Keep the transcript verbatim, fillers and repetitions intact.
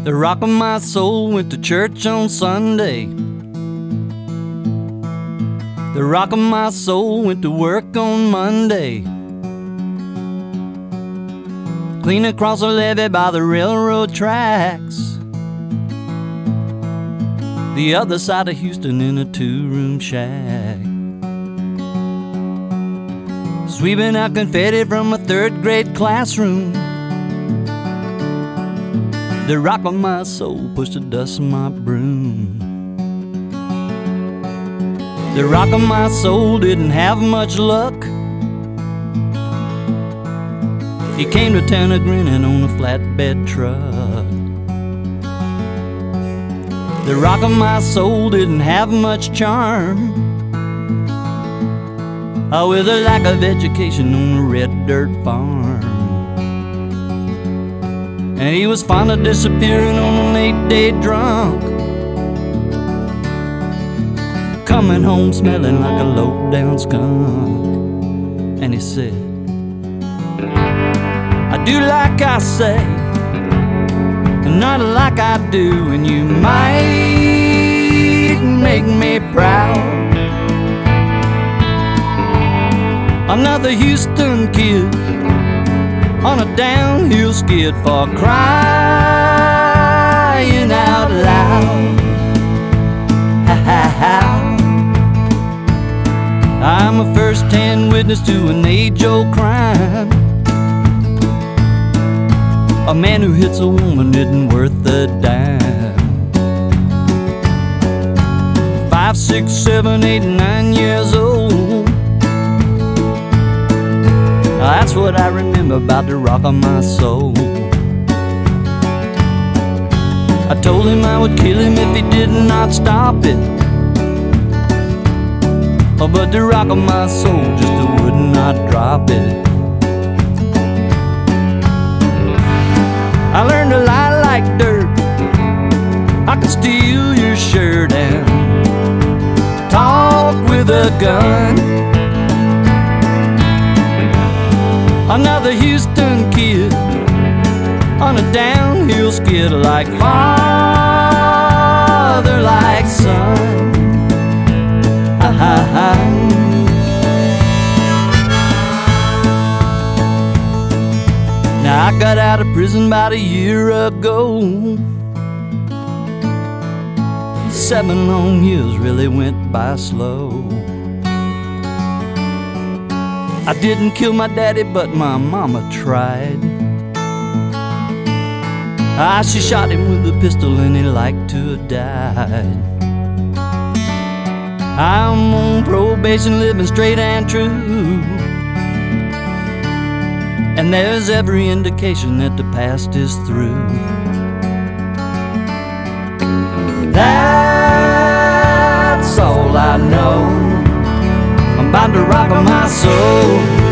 The rock of my soul went to church on Sunday. The rock of my soul went to work on Monday. Clean across the levee by the railroad tracks. The other side of Houston in a two-room shack. Sweeping out confetti from a third-grade classroom. The rock of my soul pushed the dust from my broom. The rock of my soul didn't have much luck. He came to town a grinning on a flatbed truck. The rock of my soul didn't have much charm. Oh, with a lack of education on a red dirt farm. And he was fond of disappearing on an eight-day drunk, coming home smelling like a low-down skunk. And he said, I do like I say, and not like I do, and you might make me proud. Another Houston kid on a downhill skid for crying out loud. Ha ha ha. I'm a first-hand witness to an age-old crime. A man who hits a woman isn't worth a dime. Five, six, seven, eight, nine years old. That's what I remember about the rock of my soul. I told him I would kill him if he did not stop it. Oh, but the rock of my soul just would not drop it. I learned to lie like dirt. I could steal your shirt and talk with a gun. Another Houston kid on a downhill skid, like father, like son. Ha ha ha. Now I got out of prison about a year ago. Seven long years really went by slow. I didn't kill my daddy, but my mama tried. Ah, she shot him with a pistol and he liked to have died. I'm on probation, living straight and true, and there's every indication that the past is through. That's all I know about the rock of my soul.